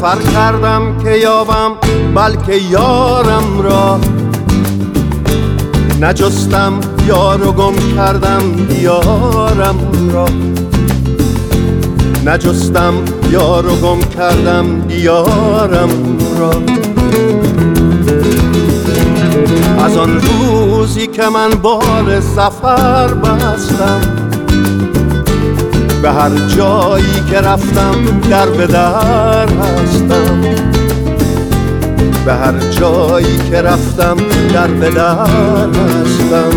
سفر کردم که یابم بلکه یارم را، نجستم یار و گم کردم دیارم را، نجستم یار و گم کردم دیارم را. از آن روزی که من بال سفر بستم، به هر جایی که رفتم در به در هستم، به هر جایی که رفتم در به در هستم.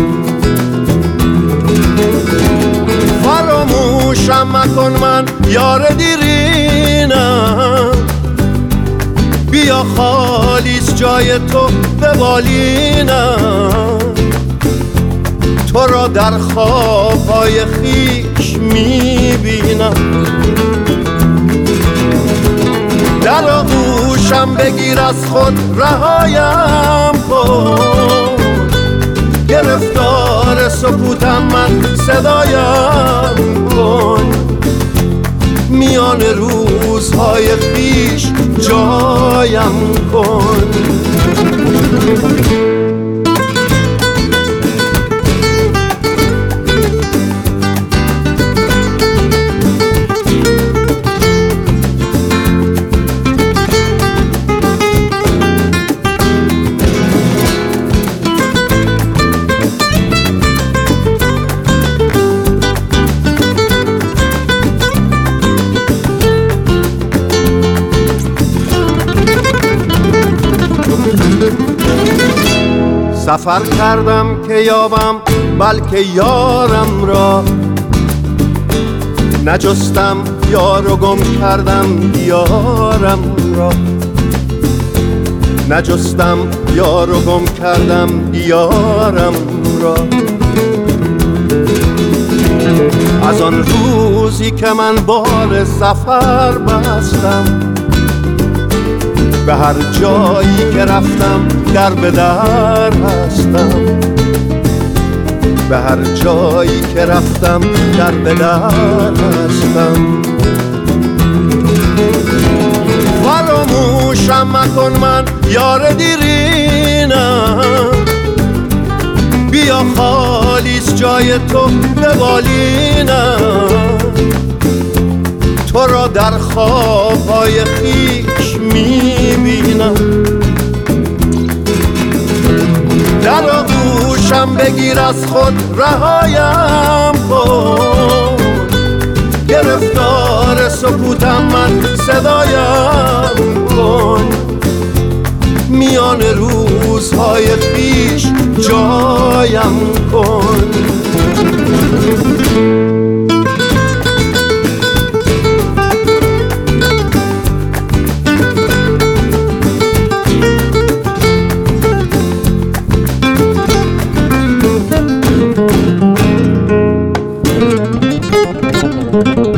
فراموشم مکن من یار دیرینم، بیا خالیست جای تو به بالینم. تو را در خوابهای خویش میبینم، در آغوشم بگیر از خود رهایم کن. گرفتار سکوتم من صدایم کن، میان روزهای خویش جایم کن. سفر کردم که یابم بلکه یارم را، نجستم یار و گم کردم دیارم را، نجستم یار و گم کردم دیارم را. از آن روزی که من بال سفر بستم، به هر جایی که رفتم در به در هستم، به هر جایی که رفتم در به در هستم. فراموشم مکن من یار دیرینم، بیا خالیست جای تو به بالینم. تو را در خوابهای خویش میبینم، در آغوشم بگیر از خود رهایم کن. گرفتار سکوتم من صدایم کن، میان روزهای خویش جایم کن. Thank you.